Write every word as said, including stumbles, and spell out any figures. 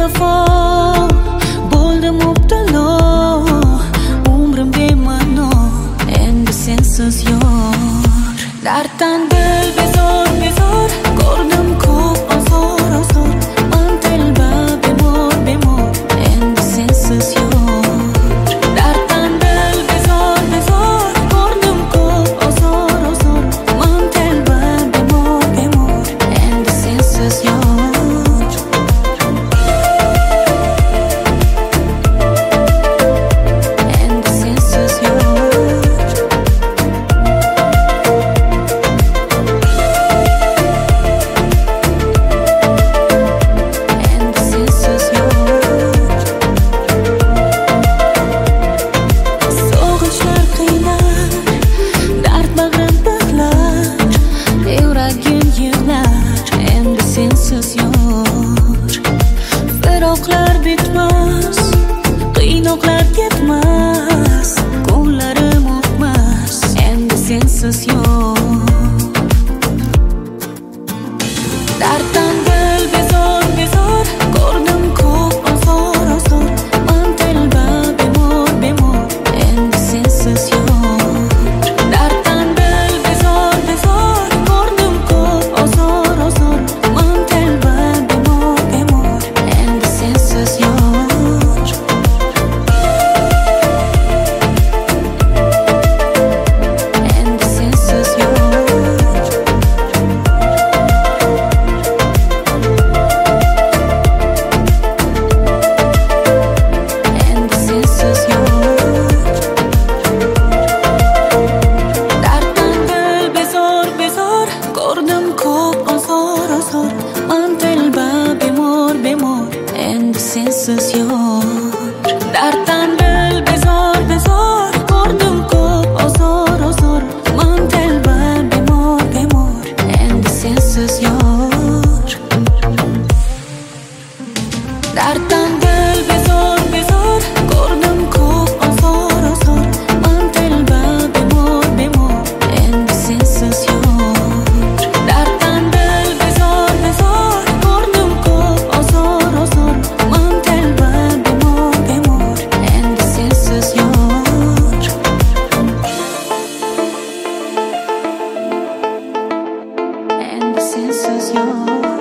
bevafo bo'ldim mubtalo, umrim bema'no, endi sensiz yor. Darddan dil bezor bezor, ko'rdim ko'p ozor ozor, man telba bemor bemor, endi sensiz yor. Darddan dil bezor bezor, ko'rdim ko'p ozor ozor, man telba bemor bemor, endi sensiz yor. Sensiz yor, firoqlar bitmas, qiynoqlar ketmas, kunlarim o'tmas, endi sensiz yor. Darddan dil bezor bezor, ko'rdim ko'p ozor ozor, man telba bemor bemor, endi sensiz yor. Darddan dil bezor bezor, ko'rdim ko'p ozor ozor, sensiz yor. Darddan dil bezor bezor, ko'rdim ko'p ozor ozor, man telba bemor bemor, endi sensiz yor. Darddan dil bezor bezor, ko'rdim ko'p ozor ozor, man telba bemor bemor, endi sensiz yor. Darddan dil bezor bezor, ko'rdim ko'p ozor ozor, sensiz yor.